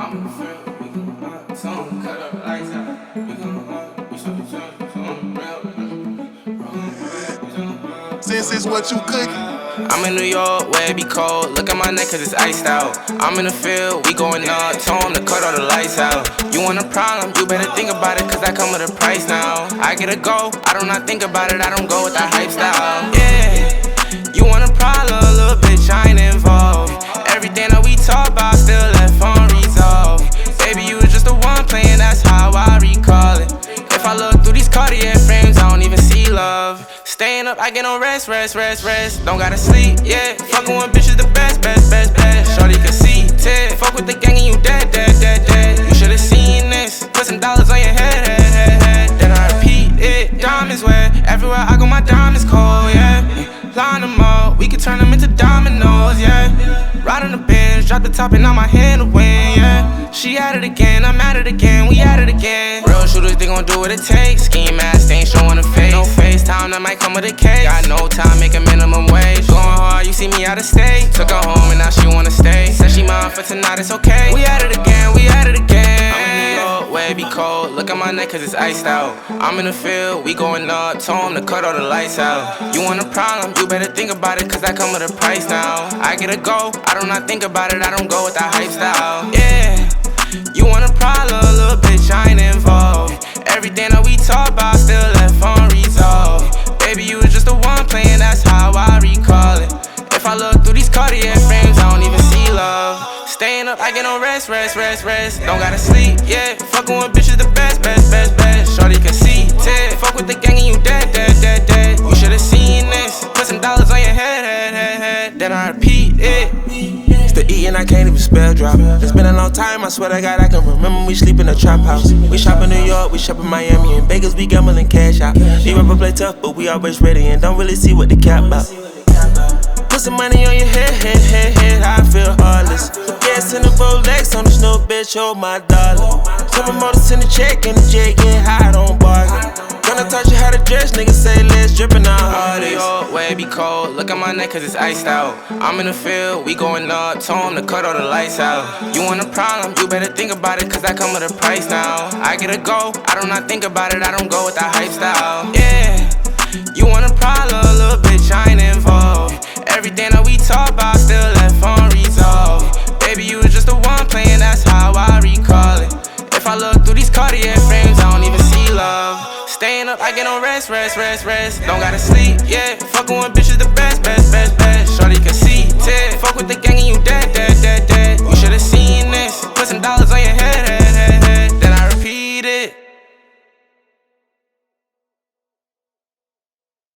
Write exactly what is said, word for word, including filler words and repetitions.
I'm in the field, we gon' rock, some cut up lights out. We gon' rock, we show each other, some real. Since it's what you cooking. I'm in New York, where it be cold. Look at my neck, cause it's iced out. I'm in the field, we going up. Told him to cut all the lights out. You want a problem, you better think about it, cause I come with a price now. I get a go, I do not think about it, I don't go with that hype style. Yeah, you want a problem, little bitch, I ain't involved. Everything that we talk about still left unresolved. Baby, you was just the one playing, that's how I recall it. If I look through these Cartier frames, I don't even see love. Staying up, I get no rest, rest, rest, rest. Don't gotta sleep, yeah. Fucking with bitches the best, best, best, best. Shorty can see, Ted. Fuck with the gang and you dead, dead, dead, dead. You should've seen this. Put some dollars on your head, head, head, head. Then I repeat it. Diamonds wet. Everywhere I go, my diamonds cold, yeah. Line them up, we can turn them into dominoes, yeah. Ride on the bench, drop the top and now my hand to win, yeah. She at it again, I'm at it again, we at it again. Real shooters, they gon' do what it takes. Ski mask, they ain't showing a face. No FaceTime, that might come with a case. Got no time, make a minimum wage. Going hard, you see me out of state. Took her home and now she wanna stay. Said she mine for tonight, it's okay. We at it again, we at it again. I'm in New York, where it be cold. Look at my neck, cause it's iced out. I'm in the field, we going up. Told him to cut all the lights out. You want a problem, you better think about it, cause I come with a price now. I get a go, I do not think about it, I don't go with that hype style. Yeah, you want a problem, little bitch, I ain't involved. Everything that we talk about still left unresolved. Baby, you was just the one playing, that's how I recall it. If I look through these Cartier frames, I don't even see love. Staying up, I get no rest, rest, rest, rest. Don't gotta sleep, yeah. Fucking with bitches the best, best, best, best. Shorty can see, Ted. Fuck with the gang and you dead, dead, dead, dead. You should've seen this. Put some dollars on your head, head, head, head. Then I repeat it. It's the E and I can't even spell drop. It's been a long time, I swear to God I can remember we sleep in a trap house. We shop in New York, we shop in Miami. In Vegas we gambling cash out. These rappers play tough, but we always ready and don't really see what they cap about. Put some money on your head, head, head, head, I feel heartless. The gas in the Rolex on the snow, bitch, hold my dollar. Seven motors in the check and the jet, get high, don't bargain. Gonna touch you how to dress, niggas say let's drippin' out hardest. New York, where it be cold. Look at my neck, cause it's iced out. I'm in the field, we going up. Told him to cut all the lights out. You want a problem, you better think about it, cause I come with a price now. I get a go, I do not think about it, I don't go with that hype style. Yeah, you want a problem, little bitch, I ain't involved. Everything that we talk about still left unresolved. Baby, you was just the one playing, that's how I recall it. If I look through these Cartier frames, I don't even see love. Staying up, I get no rest, rest, rest, rest. Don't gotta sleep, yeah. Fucking with bitches the best, best, best, best. Shorty can see, Ted. Fuck with the gang and you dead.